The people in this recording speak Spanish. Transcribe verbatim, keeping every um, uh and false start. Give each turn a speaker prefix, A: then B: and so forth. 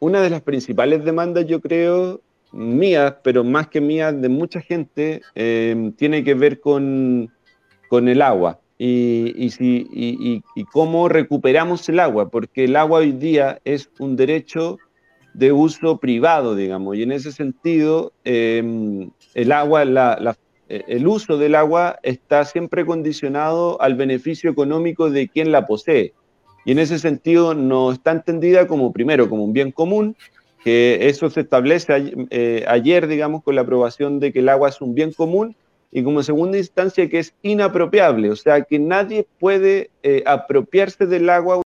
A: una de las principales demandas, yo creo, mías, pero más que mías, de mucha gente, eh, tiene que ver con, con el agua y, y, si, y, y, y cómo recuperamos el agua, porque el agua hoy día es un derecho de uso privado, digamos, y en ese sentido, eh, el agua, la, la, el uso del agua está siempre condicionado al beneficio económico de quien la posee. Y en ese sentido no está entendida como, primero, como un bien común, que eso se establece eh, ayer, digamos, con la aprobación de que el agua es un bien común, y como segunda instancia que es inapropiable, o sea, que nadie puede eh, apropiarse del agua